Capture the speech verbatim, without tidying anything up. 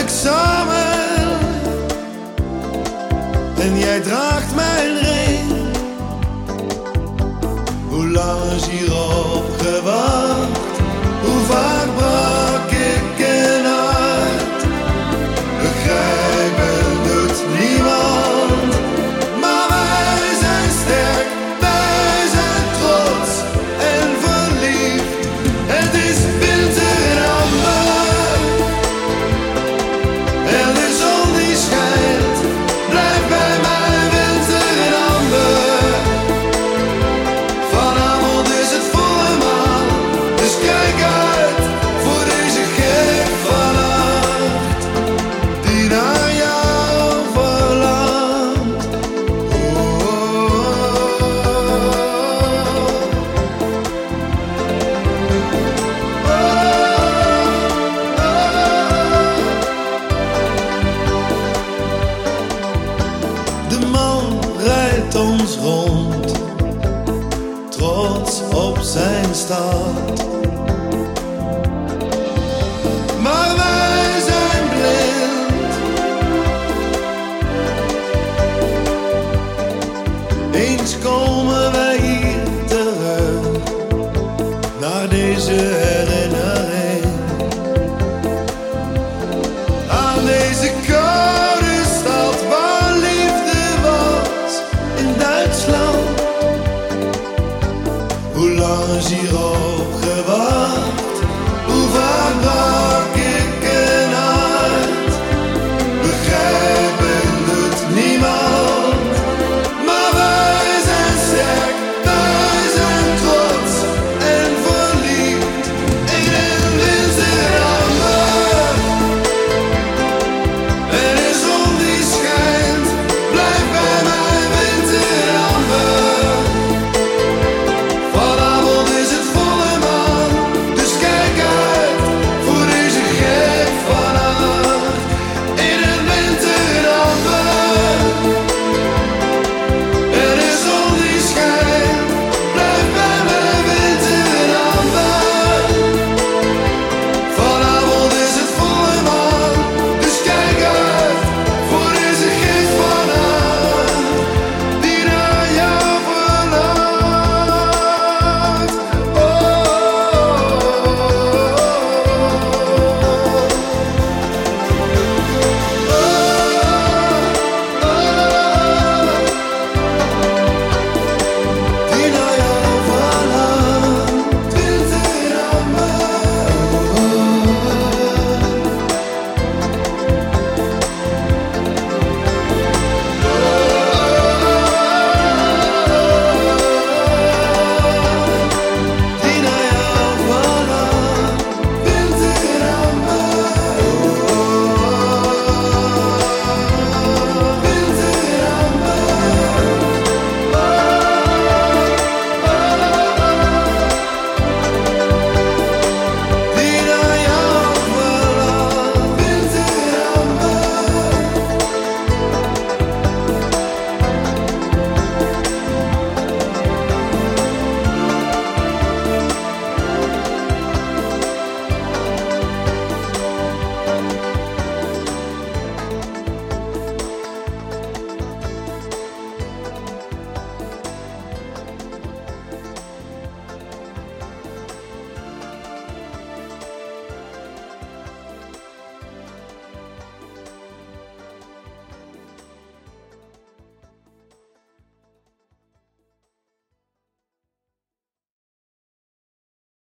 samen en jij draagt mijn ring. Hoe lang is hierop gewacht? Hoe vaak brak ik een hart? Begrijpen doet niemand, maar wij zijn sterk, wij zijn trots en verliefd. Het is winter en amber en de zon die schijnt. Blijf bij mij, winter en amber. Vanavond is het volle maan, dus kijk uit voor deze gek vannacht die naar jou verlangt. Oh, oh, De man rijdt ons rond, trots op zijn stad. Maar wij zijn blind. Eens komen wij hier terug naar deze herinnering, aan deze koude stad waar liefde was in Duitsland. Hoe lang is hierop gewacht?